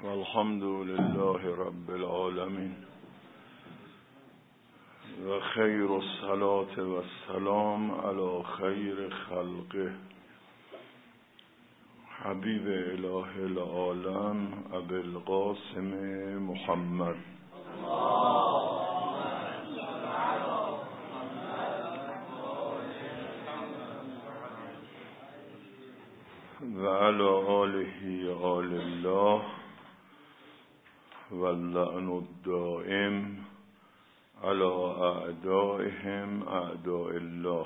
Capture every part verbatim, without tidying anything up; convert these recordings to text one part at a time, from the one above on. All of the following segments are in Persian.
والحمد لله رب العالمين و خیر الصلاة و السلام علی خیر خلقه حبیب اله العالم ابی القاسم محمد و علی آله آل الله و اللعن الدائم علی اعدائهم اعداء الله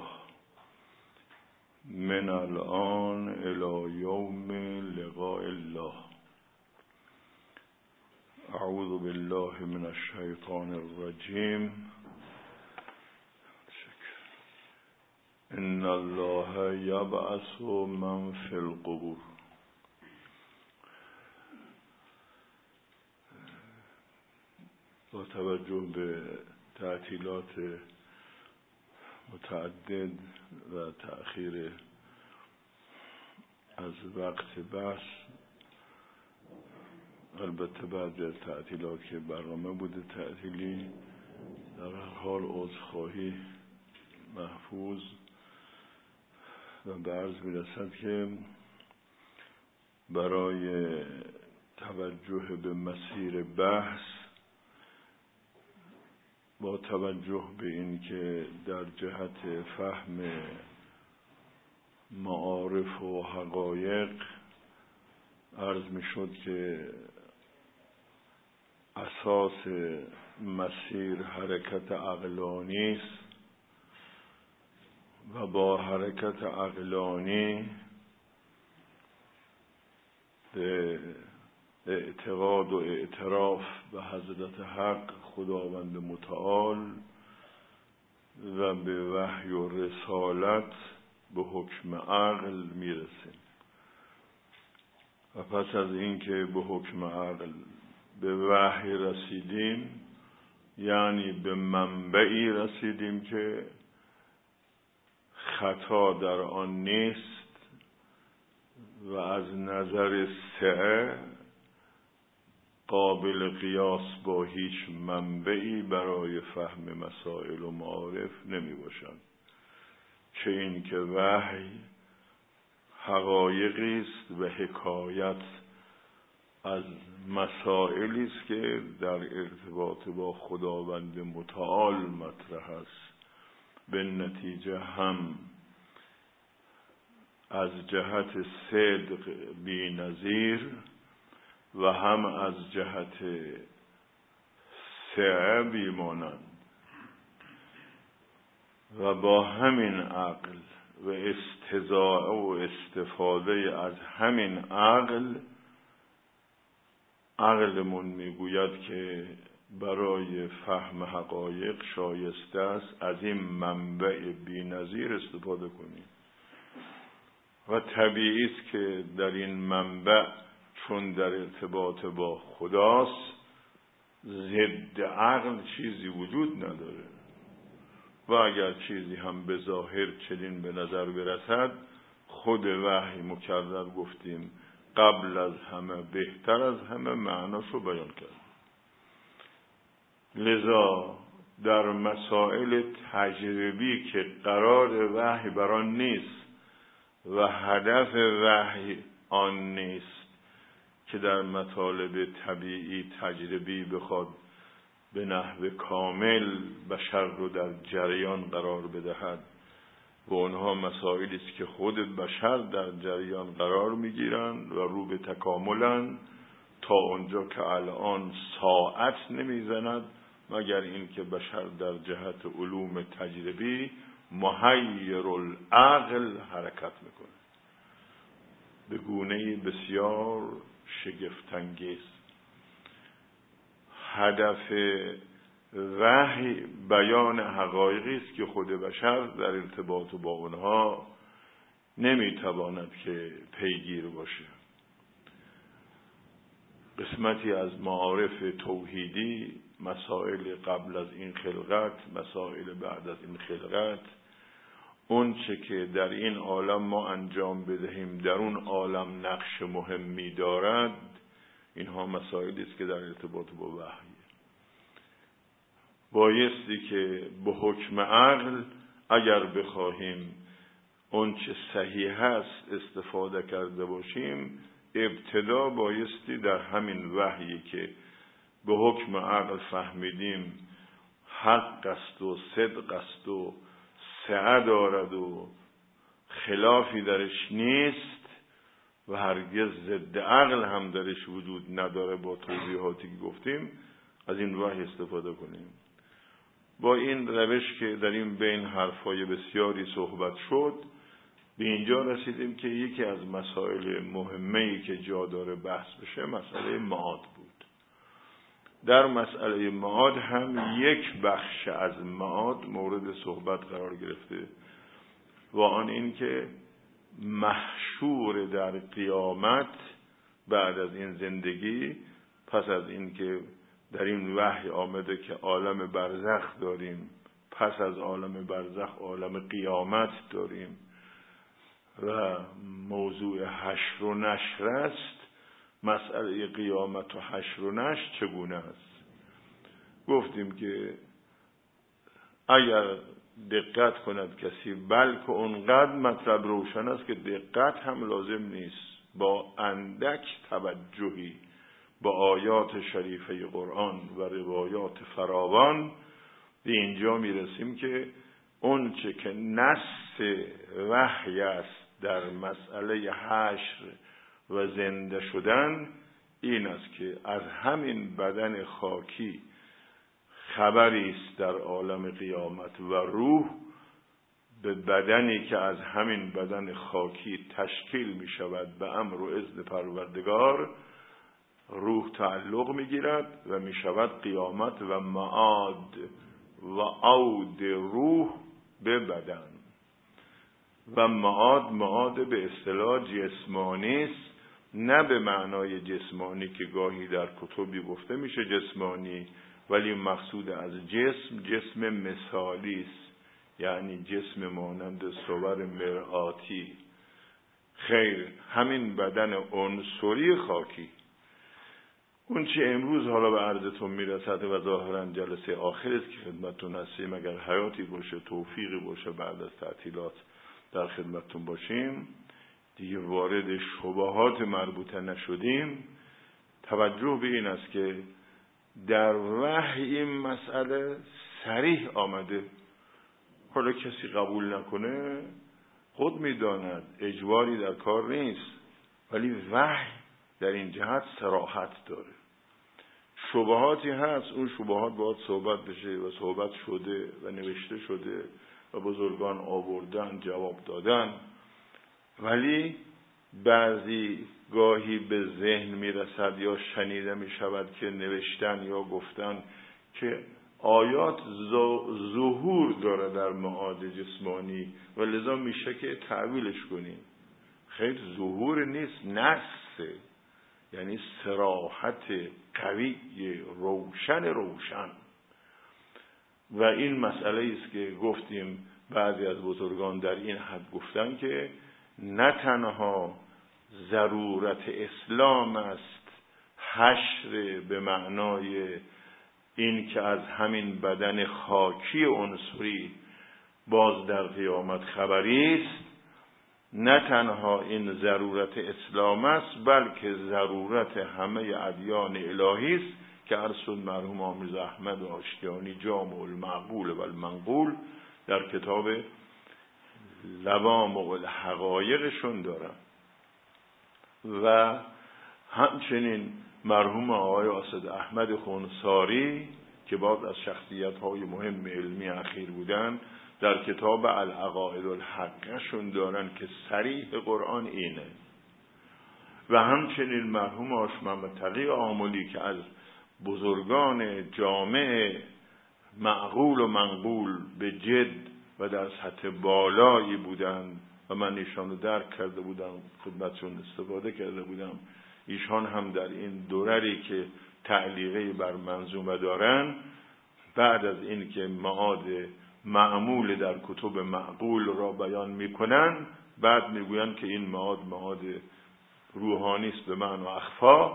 من الان الی یوم لقاء الله. اعوذ بالله من الشیطان الرجیم. ان الله یبعث من فی القبور. با توجه به تعطیلات متعدد و تأخیر از وقت بحث، البته بعد از تعطیلات که برنامه بوده تعطیلی، در هر حال عذرخواهی محفوظ و به عرض میرسد که برای توجه به مسیر بحث، با توجه به این که در جهت فهم معارف و حقایق عرض می شد که اساس مسیر حرکت عقلانی است و با حرکت عقلانی به اعتقاد و اعتراف به حضرت حق خداوند متعال و به وحی و رسالت به حکم عقل میرسیم. و پس از اینکه به حکم عقل به وحی رسیدیم، یعنی به منبعی رسیدیم که خطا در آن نیست و از نظر سعه قابل قیاس با هیچ منبعی برای فهم مسائل و معارف نمی باشد، چه این که وحی حقایقی است و حکایت از مسائلی است که در ارتباط با خداوند متعال مطرح است، به نتیجه هم از جهت صدق بی نظیر و هم از جهت سعه بی مانند. و با همین عقل و استضاعه و استفاده از همین عقل، عقلمون میگوید که برای فهم حقایق شایسته است از این منبع بی نظیر استفاده کنیم. و طبیعی است که در این منبع، چون در ارتباط با خداست، ضد عقل چیزی وجود نداره و اگر چیزی هم به ظاهر چنین به نظر برسد، خود وحی مکرر گفتیم قبل از همه بهتر از همه معناشو بیان کرد. لذا در مسائل تجربی که قرار وحی بر آن نیست و هدف وحی آن نیست که در مطالب طبیعی تجربی بخواد به نحو کامل بشر رو در جریان قرار بدهد، و اونها مسائلی است که خود بشر در جریان قرار میگیرند و رو به تکاملند تا اونجا که الان ساعت نمیزند مگر این که بشر در جهت علوم تجربی محیر العقل حرکت میکنه به گونه‌ای بسیار شگفت‌انگیز. هدف وحی بیان حقایقی است که خود بشر در ارتباط با اونها نمیتواند که پیگیر باشه. قسمتی از معارف توحیدی، مسائل قبل از این خلقت، مسائل بعد از این خلقت، اون چه که در این عالم ما انجام بدهیم در اون عالم نقش مهمی دارد، اینها مسائلی است که در ارتباط با وحی بایستی که به حکم عقل اگر بخواهیم اون چه صحیح هست استفاده کرده باشیم، ابتدا بایستی در همین وحیی که به حکم عقل فهمیدیم حق است و صدق است و سعه دارد و خلافی درش نیست و هرگز ضد عقل هم درش وجود نداره، با توضیحاتی که گفتیم از این وحی استفاده کنیم. با این روش که در این بین حرفای بسیاری صحبت شد، به اینجا رسیدیم که یکی از مسائل مهمه‌ای که جا داره بحث بشه مسئله معاد بود. در مسئله معاد هم یک بخش از معاد مورد صحبت قرار گرفته و آن این که محشور در قیامت بعد از این زندگی، پس از این که در این وحی آمده که عالم برزخ داریم، پس از عالم برزخ عالم قیامت داریم و موضوع حشر و نشر است، مسئله قیامت و حشر و نشر چگونه است؟ گفتیم که اگر دقت کند کسی، بلکه اونقدر مطلب روشن است که دقت هم لازم نیست، با اندک توجهی با آیات شریفه قرآن و روایات فراوان به اینجا میرسیم که اون چه که نص وحی است در مسئله حشر و زنده شدن این است که از همین بدن خاکی خبری است در عالم قیامت و روح به بدنی که از همین بدن خاکی تشکیل می شود به امر و اذن پروردگار، روح تعلق می گیرد و می شود قیامت و معاد و عود روح به بدن. و معاد معاد به اصطلاح جسمانی است، نه به معنای جسمانی که گاهی در کتبی گفته میشه جسمانی، ولی مقصود از جسم جسم مثالی است، یعنی جسم مانند صور مرآتی. خیر، همین بدن عنصری خاکی. اون چه امروز حالا به عرضتون میرسد و ظاهرا جلسه آخر است که خدمتتون هستیم، اگر حیاتی باشه، توفیقی باشه بعد از تعطیلات در خدمتتون باشیم، دیگه وارد شبهات مربوطه نشدیم. توجه به این است که در وحی این مسئله صریح آمده، حالا کسی قبول نکنه خود میداند، اجباری در کار نیست، ولی وحی در این جهت صراحت داره. شبهاتی هست، اون شبهات باید صحبت بشه و صحبت شده و نوشته شده و بزرگان آوردن جواب دادن، ولی بعضی گاهی به ذهن میرسد یا شنیده میشود که نوشتن یا گفتن که آیات ظهور داره در معاد جسمانی و لذا میشه که تعویلش کنیم. خیلی ظهور نیست، نصه، یعنی صراحت قوی روشن روشن. و این مسئله است که گفتیم بعضی از بزرگان در این حد گفتن که نه تنها ضرورت اسلام است حشر به معنای این که از همین بدن خاکی عنصری باز در قیامت خبری است، نه تنها این ضرورت اسلام است بلکه ضرورت همه ادیان الهی است که ارسل مرحوم آمیز احمد آشتیانی جامع المعقول و المنقول در کتاب لوامع الحقایقشون دارن. و همچنین مرحوم آقای اسد احمد خونساری که باز از شخصیت‌های مهم علمی اخیر بودن در کتاب العقائد الحقشون دارن که صریح قرآن اینه. و همچنین مرحوم آش محمد تقی آملی که از بزرگان جامع معقول و منقول به جد و در سطح بالایی بودن و من ایشان رو درک کرده بودم، خدمتشون استفاده کرده بودم. ایشان هم در این درری که تعلیقی بر منظومه دارن، بعد از این که معاد معمول در کتب معقول را بیان میکنن، بعد میگوین که این معاد معاد روحانی است به معنی اخفا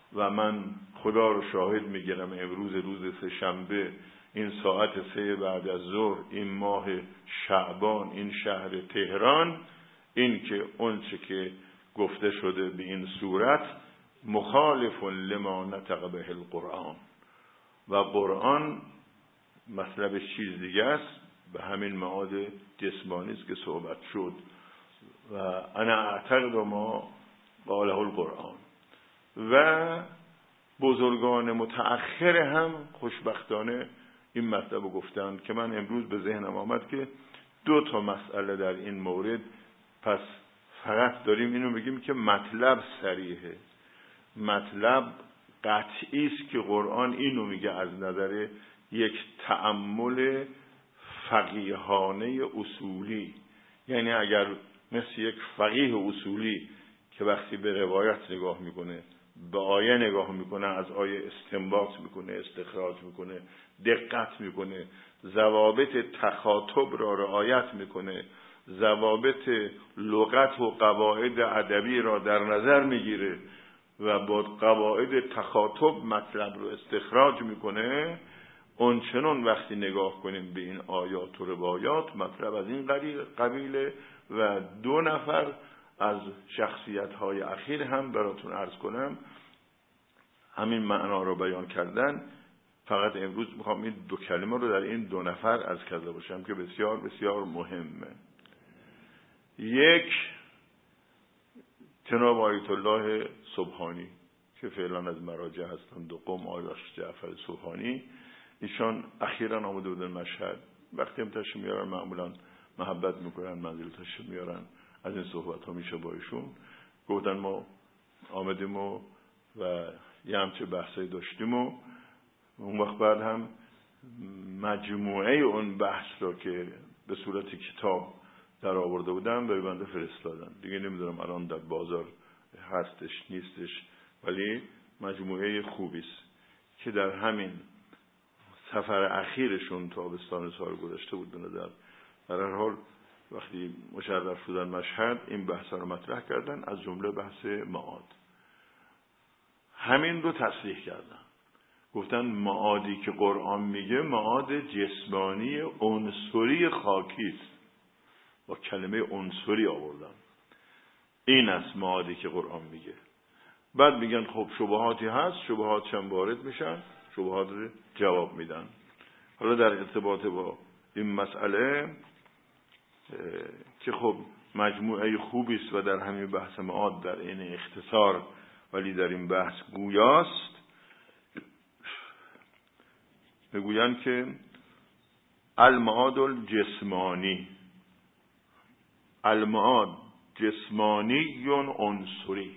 و من خدا رو شاهد میگیرم امروز روز سه شنبه این ساعت سه بعد از ظهر این ماه شعبان این شهر تهران، این که اون چه که گفته شده به این صورت مخالف لما نطق به القرآن، و قرآن مطلبش چیز دیگه است، به همین معاد جسمانی است که صحبت شد. و انا اعتقد ما قاله القرآن. و بزرگان متأخر هم خوشبختانه این مطلب رو گفتن که من امروز به ذهنم آمد که دو تا مسئله در این مورد، پس فقط داریم اینو بگیم که مطلب صریحه، مطلب قطعی است که قرآن اینو میگه از نظر یک تأمل فقیهانه اصولی. یعنی اگر مثل یک فقیه اصولی که وقتی به روایت نگاه میکنه، به آیه نگاه میکنه، از آیه استنباط میکنه، استخراج میکنه، دقت میکنه، ضوابط تخاطب را رعایت میکنه، ضوابط لغت و قواعد ادبی را در نظر میگیره و با قواعد تخاطب مطلب رو استخراج میکنه، اون چنان وقتی نگاه کنیم به این آیات و روایات مطلب از این قبیله. و دو نفر از شخصیت‌های اخیر هم براتون عرض کنم همین معنا رو بیان کردن. فقط امروز میخوام این دو کلمه رو در این دو نفر عرض کرده باشم که بسیار بسیار مهمه. یک، جناب آیت الله سبحانی که فعلا از مراجع هستند، دو قوم آیاش جعفر سبحانی، ایشان اخیراً آمده بودن مشهد. وقتی هم تشریف میارن معمولاً محبت میکنن، منزل تشریف میارن، از این صحبت ها میشه با ایشون. گفتن ما آمدیم و, و یه همچه بحثی داشتیم و اون وقت بعد هم مجموعه اون بحث را که به صورت کتاب در آورده بودن به بنده فرستادن. دیگه نمیدونم الان در بازار هستش نیستش، ولی مجموعه خوبی است که در همین سفر اخیرشون تابستان سال گذشته بود به نظر. در هر حال وقتی مشرف شدن مشهد این بحث رو مطرح کردن، از جمله بحث معاد. همین رو تصریح کردن، گفتن معادی که قرآن میگه معاد جسمانی عنصری خاکی است، با کلمه عنصری آوردن، این است معادی که قرآن میگه. بعد میگن خب شبهاتی هست، شبهات هم وارد میشن، شبهات رو جواب میدن. حالا در ارتباط با این مسئله که خب مجموعه خوبی است و در همین بحث معاد در این اختصار ولی در این بحث گویاست، میگویند که المعاد الجسمانی، المعاد جسمانی یون عنصری.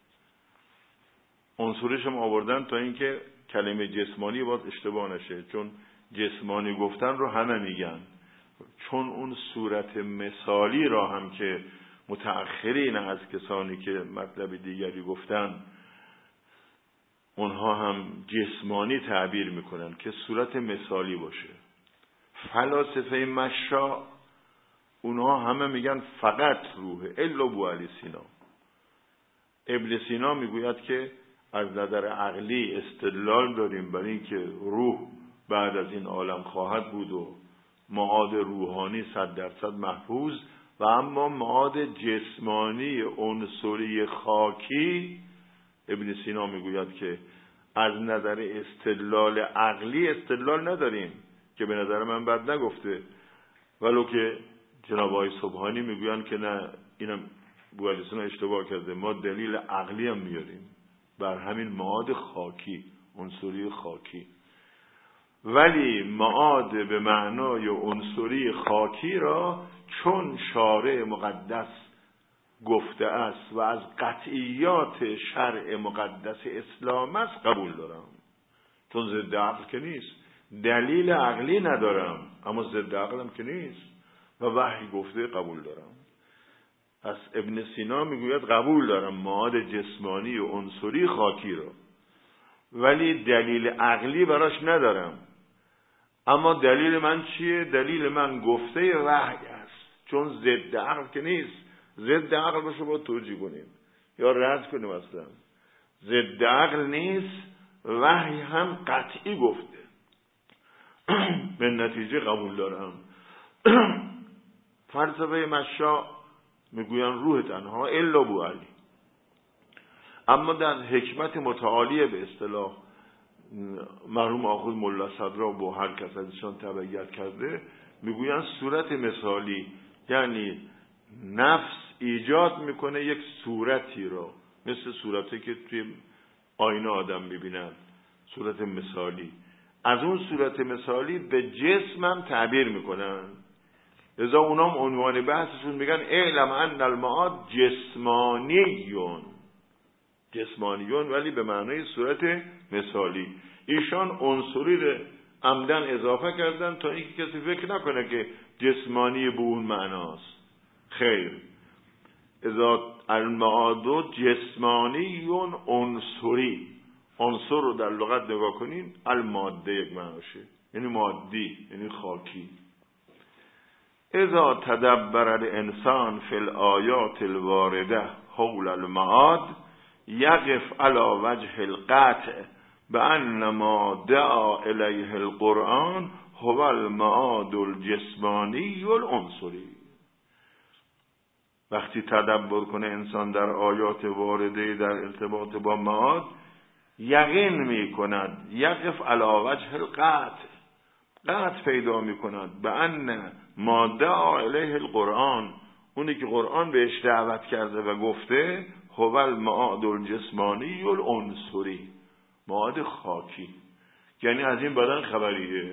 عنصریش هم آوردن تا اینکه کلمه جسمانی باز اشتباه نشه، چون جسمانی گفتن رو همه میگن، چون اون صورت مثالی را هم که متأخرین از کسانی که مطلب دیگری گفتن اونها هم جسمانی تعبیر میکنن که صورت مثالی باشه. فلاسفه مشا اونها همه میگن فقط روحه الا ابو علی سینا. ابن سینا میگوید که از نظر عقلی استدلال داریم بر این که روح بعد از این عالم خواهد بود و معاد روحانی صد درصد محفوظ، و اما معاد جسمانی عنصری خاکی ابن سینا میگوید که از نظر استدلال عقلی استدلال نداریم، که به نظر من بد نگفته، ولو که جناب آقای سبحانی میگویند که نه، اینم بوالسنا اشتباه کرده، ما دلیل عقلی هم میاریم بر همین معاد خاکی، عنصری خاکی. ولی معاد به معنای عنصری خاکی را چون شارع مقدس گفته است و از قطعیات شرع مقدس اسلام است قبول دارم، چون ضد عقل که نیست. دلیل عقلی ندارم اما ضد عقلم که نیست و وحی گفته قبول دارم. پس ابن سینا میگوید قبول دارم معاد جسمانی و عنصری خاکی را، ولی دلیل عقلی براش ندارم. اما دلیل من چیه؟ دلیل من گفته وحی است، چون ضد عقل که نیست. ضد عقل باشه با توجیه کنیم یا رد کنیم اصلا. ضد عقل نیست، وحی هم قطعی گفته. به نتیجه قبول دارم. فلسفه مشا میگوین روح تنها الا بوعلی، اما در حکمت متعالیه به اصطلاح مرحوم آخوند ملا صدرا با هر کس از ایشان تبعیت کرده میگوین صورت مثالی، یعنی نفس ایجاد میکنه یک صورتی را، مثل صورتی که توی آینه آدم میبینن، صورت مثالی. از اون صورت مثالی به جسم هم تعبیر میکنن. لذا اونام عنوان بحثشون میگن اعلم ان المعاد جسمانیون، جسمانیون ولی به معنای صورت مثالی. ایشان عنصری رو عمدن اضافه کردن تا اینکه کسی فکر نکنه که جسمانی به اون معناست. خیر، اذا المعاد جسمانیون عنصری، عنصر رو در لغت نگاه کنین الماده یک معناشه، یعنی مادی، یعنی خاکی. اذا تدبر الانسان فی الآیات الوارده حول المعاد یقف علی وجه القطع بأن ما دعا الیه القرآن هو المعاد الجسمانی العنصری. وقتی تدبر کنه انسان در آیات وارده در ارتباط با معاد، یقین می کند، یقف علی وجه القطع، قطع پیدا می کند به ان ما دعا الیه القرآن، اونی که قرآن بهش دعوت کرده و گفته هو المعاد الجسمانی العنصری، معاد خاکی، یعنی از این بدن خبریه.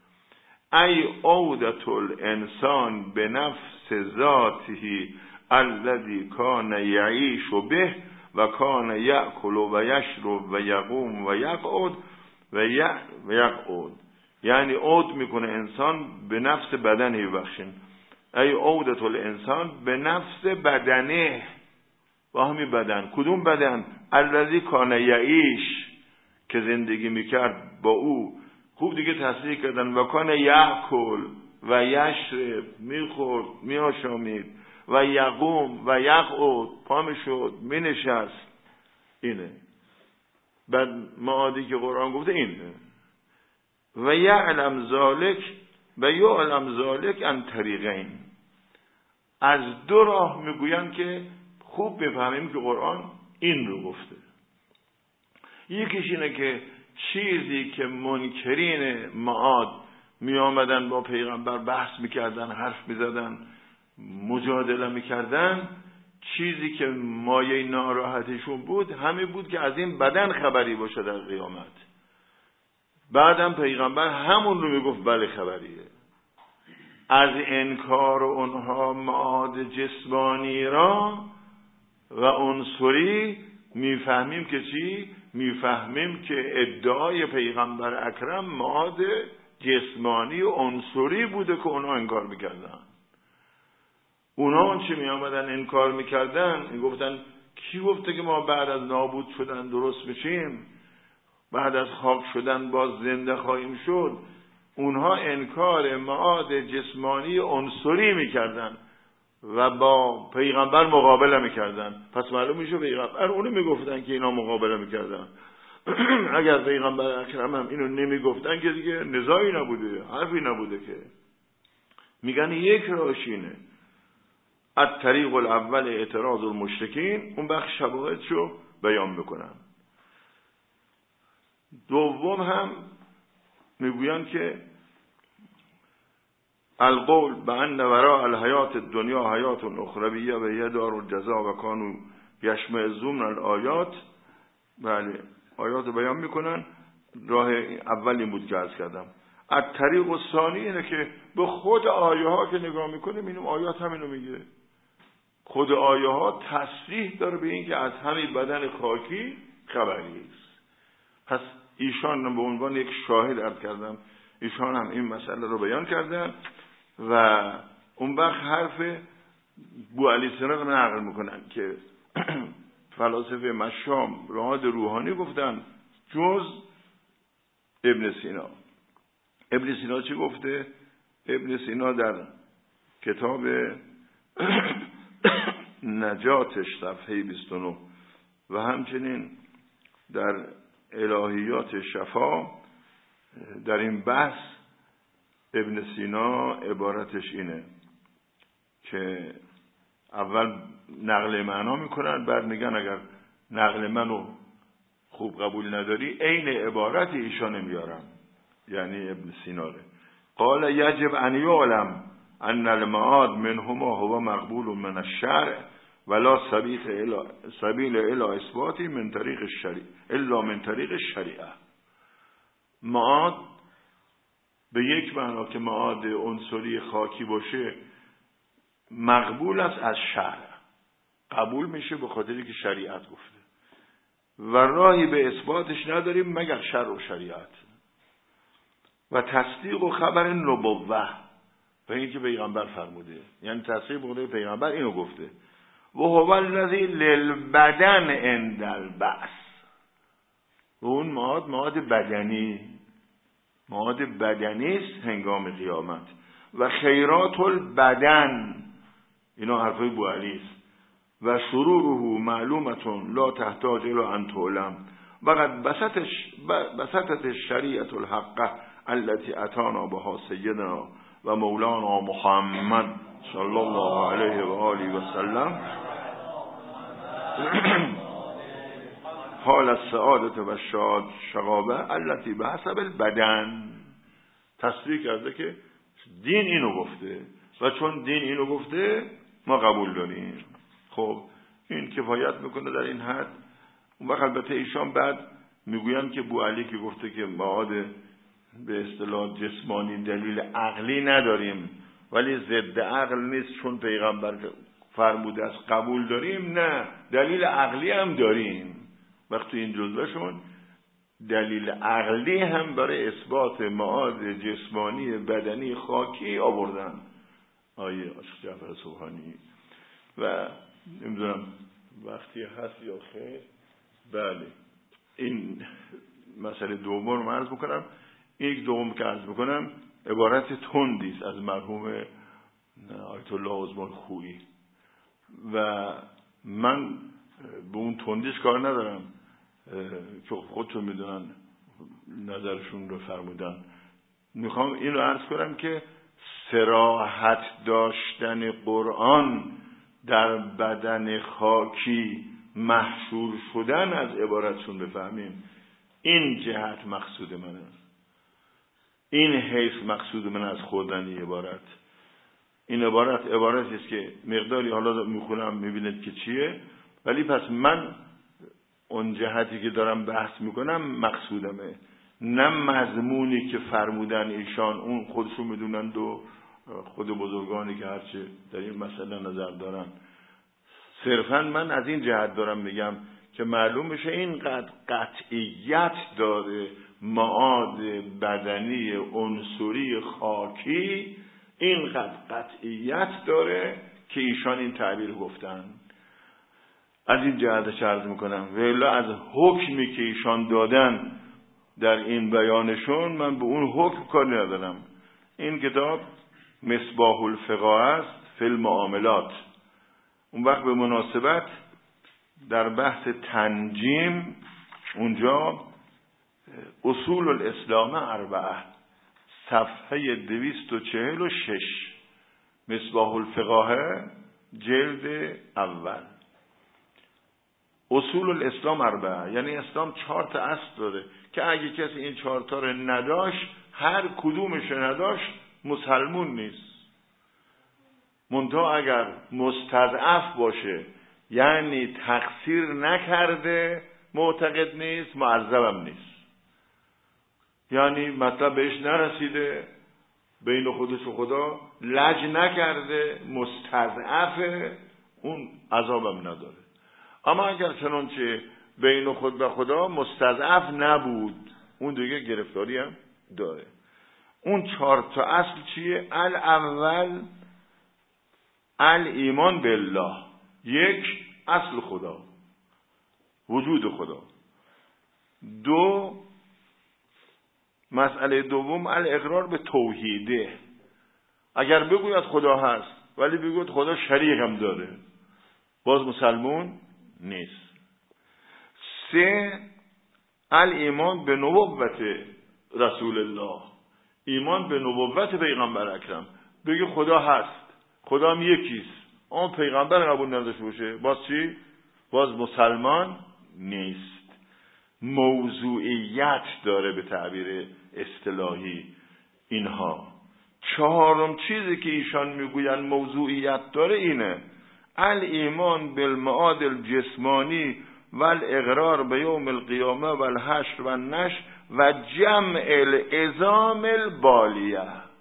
ای عودت الانسان به نفس ذاته الذی کان یعیش به و کان یأکل و یشرب و یقوم و یقعد و یقعد، یعنی عود میکنه انسان به نفس بدنه. بخشین ای عودت الانسان به نفس بدنه، با همین بدن. کدوم بدن؟ الذی کان یعیش، که زندگی میکرد با او. خوب دیگه تصریح کردن و کان یأکل و یشرب، میخورد میآشامید، و یقوم و یقعد، پا میشد مینشست. اینه بعد معادی که قرآن گفته اینه. و یعلم ذالک و یعلم ذالک ان طریقین، از دو راه میگوین که خوب بفهمیم که قرآن این رو گفته. یکیش اینه که چیزی که منکرین معاد می آمدن با پیغمبر بحث میکردن، حرف میزدن، مجادله میکردن، چیزی که مایه ناراحتشون بود همین بود که از این بدن خبری باشه در قیامت. بعدم پیغمبر همون رو میگفت بله خبریه. از انکار اونها معاد جسمانی را و عنصری میفهمیم که چی؟ میفهمیم که ادعای پیغمبر اکرم معاد جسمانی و عنصری بوده که اونها انکار میکردن. اونها اون چی می آمدن انکار میکردن، میگفتن کی گفته که ما بعد از نابود شدن درست میشیم، بعد از خاک شدن باز زنده خواهیم شد. اونها انکار معاد جسمانی عنصری میکردن و با پیغمبر مقابله میکردن. پس معلوم میشه پیغمبر اونو میگفتن که اینا مقابله میکردن. اگر پیغمبر اکرم هم اینو نمیگفتن که دیگه نزاعی نبوده، حرفی نبوده. که میگن یک راهشینه، الطریق الاول اعتراض المشرکین، اون بخش شواهدشو بیان میکنن. دوم هم میگوین که القول بأن وراء الحیات الدنیا حیات اخرویه و هی دار الجزا و کانوا یشمئزون الآیات. بله، آیات بیان میکنن. راه اول این بود که عرض کردم. الطریق الثانی اینه که به خود آیه ها که نگاه میکنیم، اینم آیات همینو میگه. خود آیه ها تصریح داره به این که از همین بدن خاکی خبری است. پس ایشان به عنوان یک شاهد عرض کردم، ایشان هم این مسئله رو بیان کردن و اون وقت حرف بوعلی سینا رو نقل میکنن که فلاسفه مشام رهاد روحانی گفتن جز ابن سینا. ابن سینا چی گفته؟ ابن سینا در کتاب نجاتش صفحه بیست و نه و همچنین در الهیات شفا در این بحث ابن سینا عبارتش اینه که اول نقل معنا میکنن، بعد میگن اگر نقل منو خوب قبول نداری عین عبارت ایشان میارم، یعنی ابن سینا ره. قال یجب ان یعلم ان المعاد منهما هو مقبول من الشرع ولا سبیل الى سبیل الى اثباتی من طریق الشریعه الا من طریق الشریعه. معاد به یک معنا که معاد عنصری خاکی باشه مقبول است از شرع، قبول میشه به خاطری که شریعت گفته و راهی به اثباتش نداریم مگر شرع و شریعت و تصدیق و خبر نبوه و اینکه پیغمبر فرموده، یعنی تصدیق بوده پیغمبر اینو گفته. و هو الذی للبدن عند البعث، و اون معاد معاد بدنی معاد بدنی است هنگام قیامت. و خیرات البدن، اینا حرفای بوعلی است. و شروره معلومتون لا تحتاج الى ان تعلم وقد بسطش بسطت الشریعه الحقه التي اتانا بها سیدنا و مولانا محمد صلی الله علیه و آله و سلم حال السعادت و شاد شقابه التي بحسب البدن. تصدیق کرده که دین اینو گفته و چون دین اینو گفته ما قبول داریم. خب این کفایت میکنه در این حد. اون وقت البته ایشان بعد میگویم که بوعلی که گفته که معاد به اصطلاح جسمانی دلیل عقلی نداریم ولی ضد عقل نیست چون پیغمبر فرموده است قبول داریم، نه دلیل عقلی هم داریم. وقتی این جزوهشون دلیل عقلی هم برای اثبات معاد جسمانی بدنی خاکی آوردن. آیه عاشق جعفر سبحانی. و نمیدونم وقتی هست یا خیر. بله این مسئله دوم رو عرض میکنم. یک دوم که عرض میکنم عبارت تندی است از مرحوم آیت الله عظمان خویی و من به اون تندیش کار ندارم که خودتون میدونن نظرشون رو فرمودن. میخوام این رو عرض کنم که صراحت داشتن قرآن در بدن خاکی محشور شدن از عبارتشون بفهمیم، این جهت مقصود من است، این حیث مقصود من از خوردن عبارت. این عبارت عبارتی است که مقداری حالا میخونم میبینید که چیه، ولی پس من اون جهتی که دارم بحث میکنم مقصودمه، نه مضمونی که فرمودن ایشان اون خودشون میدونند و خود بزرگانی که هرچه در این مسئله نظر دارن. صرفا من از این جهت دارم میگم که معلوم بشه اینقدر قطعیت داره معاد بدنی عنصری خاکی، اینقدر قطعیت داره که ایشان این تعبیر گفتن. از این جهت عرض میکنم ولی از حکمی که ایشان دادن در این بیانشون من به اون حکم کاری ندارم. این کتاب مصباح الفقه است فی المعاملات. اون وقت به مناسبت در بحث تنجیم اونجا اصول الاسلام اربعه صفحه دویست و چهل و شش مصباح الفقه جلد اول. اصول الاسلام اربعه یعنی اسلام چهار تا اصل داره که اگه کسی این چهار تا رو نداشت هر کدومش نداشت مسلمون نیست. منتها اگر مستضعف باشه یعنی تقصیر نکرده معتقد نیست، معذبم نیست، یعنی مطلب بهش نرسیده، بین خودش و خدا لج نکرده، مستضعفه، اون عذابم نداره. اما اگر چنانچه بین خود و خدا مستضعف نبود اون دیگه گرفتاری هم داره. اون چهار تا اصل چیه؟ الاول الایمان بالله، یک اصل خدا، وجود خدا. دو مسئله دوم الاقرار به توحیده، اگر بگوید خدا هست ولی بگوید خدا شریک هم داره باز مسلمون نیست. سه الایمان به نبوت رسول الله، ایمان به نبوت پیغمبر اکرم. بگی خدا هست، خدا هم یکیست، اون پیغمبر قبول نداشته باشه، باز چی؟ باز مسلمان نیست. موضوعیت داره به تعبیر اصطلاحی اینها. چهارم چیزی که ایشان میگوین موضوعیت داره اینه: الایمان بالمعاد الجسمانی و الاقرار به یوم القیامه و الحشر و النشر و جمع العظام البالیه.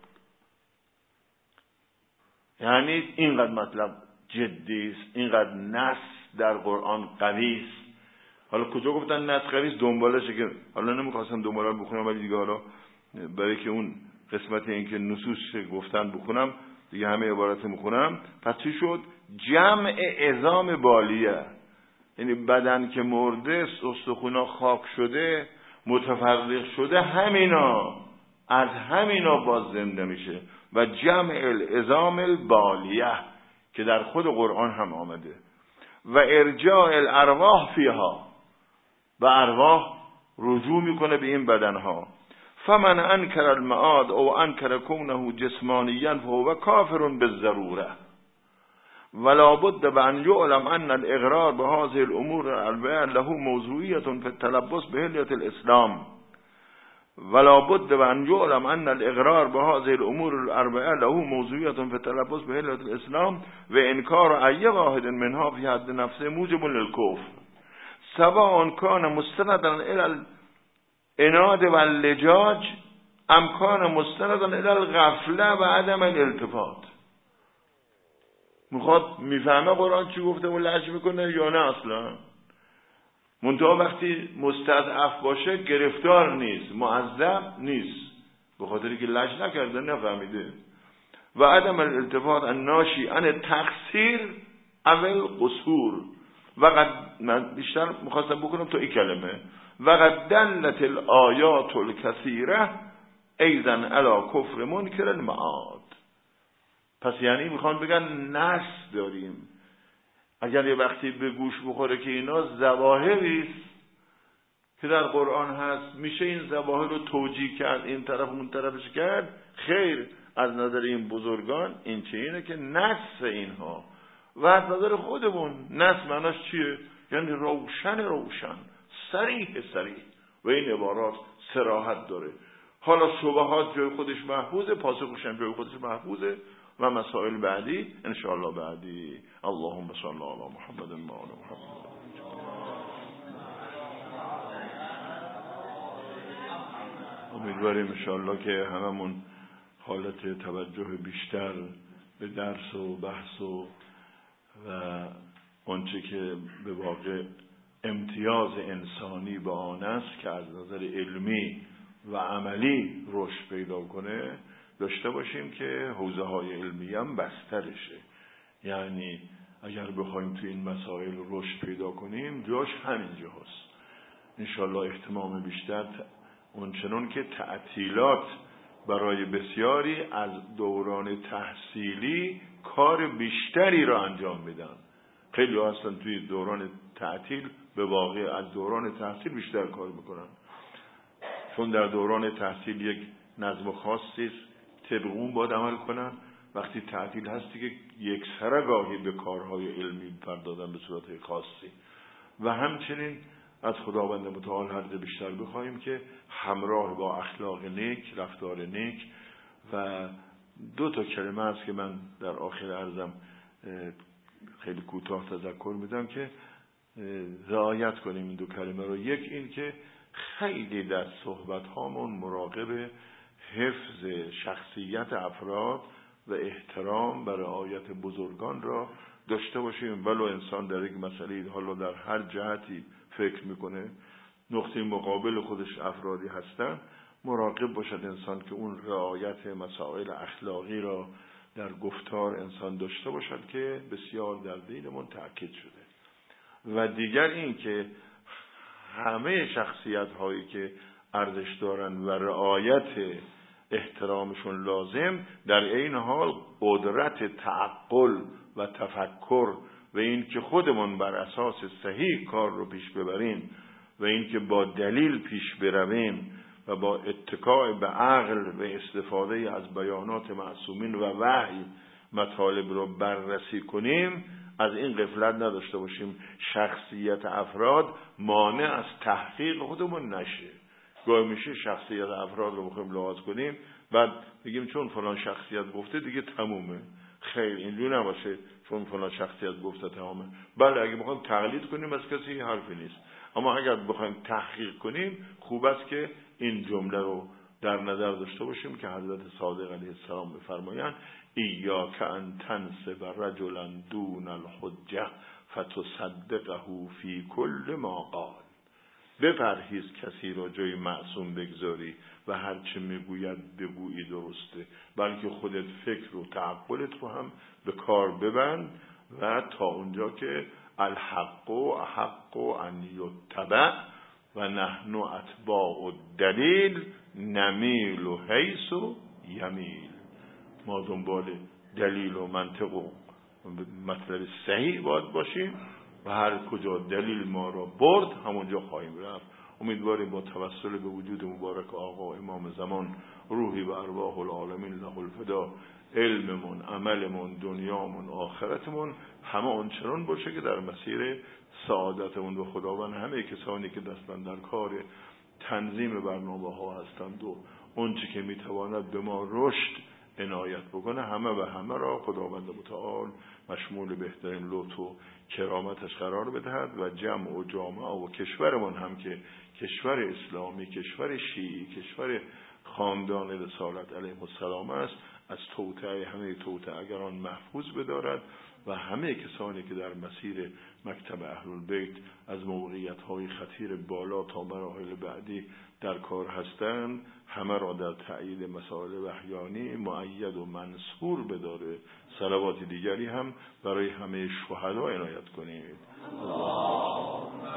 یعنی اینقدر مطلب جدی است، اینقدر نص در قرآن قوی است. حالا کجا گفتن نص قوی است؟ دنبالشه که حالا نمیخواستم دنباله بخونم، ولی دیگه حالا برای که اون قسمت این که نصوص گفتن بخونم دیگه همه عبارت میخونم. پس چی شد؟ جمع عظام بالیه، یعنی بدن که مرده، استخونا خاک شده، متفرق شده، همینا از همینا باز زنده میشه. و جمع العظام البالیه که در خود قرآن هم آمده. و ارجاع الارواح فیها، و ارواح رجوع میکنه به این بدنها. فمن انکر المعاد او انکر کونه جسمانیا فهو کافر بالضروره ولا بد بان يعلم ان الاقرار بهذه الامور الاربعه له موضوعیه فی التلبس بحلیة الاسلام ولا بد بان يعلم ان الاقرار بهذه الامور الاربعه له موضوعیه فی التلبس بحلیة الاسلام و انکار ای واحد منها فی حد نفسه موجب للکفر سواء کان مستندا الى العناد واللجاج ام کان مستندا الى الغفله و عدم الالتفات. میخواد میفهمه قرآن چی گفته و لج میکنه یا نه اصلا؟ منتها وقتی مستضعف باشه گرفتار نیست، معذب نیست، به خاطری که لج نکرده، نفهمیده. و عدم الالتفات الناشی عن تقصیر اول قصور. و قد من بیشتر میخواستم بکنم تو این کلمه و قد دلت الآیات الکثیره ایضا علی کفر منکر المعاد. پس یعنی میخوان بگن نص داریم. اگر یه وقتی به گوش بخوره که اینا ظواهری است که در قرآن هست، میشه این ظواهر رو توجیه کرد، این طرف اون طرفش کرد، خیر. از نظر این بزرگان این چه اینه که نص اینها. و از نظر خودمون نص معناش چیه؟ یعنی روشن روشن، صریح صریح، و این عبارات صراحت داره. حالا شبهات جای خودش محفوظه، پاسخش هم جای خودش محفوظه. و مسائل بعدی انشاءالله بعدی. اللهم صل علی محمد و آل محمد. امیدواریم انشاءالله که هممون حالت توجه بیشتر به درس و بحث و و آنچه که به واقع امتیاز انسانی به آن است که از نظر علمی و عملی رشد پیدا کنه داشته باشیم که حوزه های علمی هم بسترشه. یعنی اگر بخوایم تو این مسائل رشد پیدا کنیم جاش همینجا هست. انشالله اهتمام بیشتر اونچنان که تعطیلات برای بسیاری از دوران تحصیلی کار بیشتری را انجام میدن. خیلی اصلا توی دوران تعطیل به واقع از دوران تحصیل بیشتر کار میکنن، چون در دوران تحصیل یک نظم خاصی است، طبق اون باید عمل کنن. وقتی تعطیل هستی که یک سرگاهی به کارهای علمی پردازن به صورت خاصی. و همچنین از خداوند متعال هر چه بیشتر بخوایم که همراه با اخلاق نیک، رفتار نیک. و دو تا کلمه است که من در آخر عرضم خیلی کوتاه تذکر میدم که رعایت کنیم این دو کلمه رو. یک این که خیلی در صحبت هامون مراقب حفظ شخصیت افراد و احترام و رعایت بزرگان را داشته باشیم. ولو انسان در یک مسئله حالا در هر جهتی فکر میکنه، نقطه مقابل خودش افرادی هستن، مراقب باشد انسان که اون رعایت مسائل اخلاقی را در گفتار انسان داشته باشد که بسیار در دینمون تأکید شده. و دیگر این که همه شخصیت هایی که ارزش دارن و رعایت احترامشون لازم، در این حال قدرت تعقل و تفکر و این که خودمون بر اساس صحیح کار رو پیش ببریم و اینکه با دلیل پیش برویم و با اتکاء به عقل و استفاده از بیانات معصومین و وحی مطالب رو بررسی کنیم، از این غفلت نداشته باشیم شخصیت افراد مانع از تحقیق خودمون نشه. گاهی میشه شخصیت افراد رو بخوایم لحاظ کنیم بعد بگیم چون فلان شخصیت گفته دیگه تمومه. خیر، اینجوری نباشه چون فلان شخصیت گفته تمامه. بله اگه بخوایم تقلید کنیم از کسی حرفی نیست، اما اگر بخوایم تحقیق کنیم خوب است که این جمله رو در نظر داشته باشیم که حضرت صادق علیه السلام بفرمایند ایاک ان تنسب رجلا دون الحجه فتصدقه فی کل ما قال. بپرهیز کسی را جای معصوم بگذاری و هر چه میگوید بگویی درسته، بلکه خودت فکر و تعقلت رو هم به کار ببند و تا اونجا که الحق و احق و ان یتبع و نحن اتباع الدلیل نمیل و حیث و یمیل. ما دنبال دلیل و منطق و مطلب صحیح باید باشیم و هر کجا دلیل ما را برد همونجا خواهیم رفت. امیدواریم با توسل به وجود مبارک آقا امام زمان روحی و ارواح العالمین له الفدا علممون، عملمون، دنیامون، آخرتمون همه آنچنان باشه که در مسیر سعادتمون و خداوند همه کسانی که دستن در کار تنظیم برنامه ها هستند و اون چی که میتواند به ما رشد عنایت بکنه همه و همه را خداوند متعال مشمول بهترین لطف و کرامتش قرار بدهد و جمع و جامعه و کشورمون هم که کشور اسلامی، کشور شیعی، کشور خاندان رسالت علیه السلام است از توطئه همه توطئه‌گران محفوظ بدارد و همه کسانی که در مسیر مکتب اهل‌البیت از موقعیت‌های خطیر بالا تا مراحل بعدی در کار هستند همه را در تأیید مسائل وحیانی مؤید و منصور بداره. صلوات دیگری هم برای همه شهدا عنایت کنید.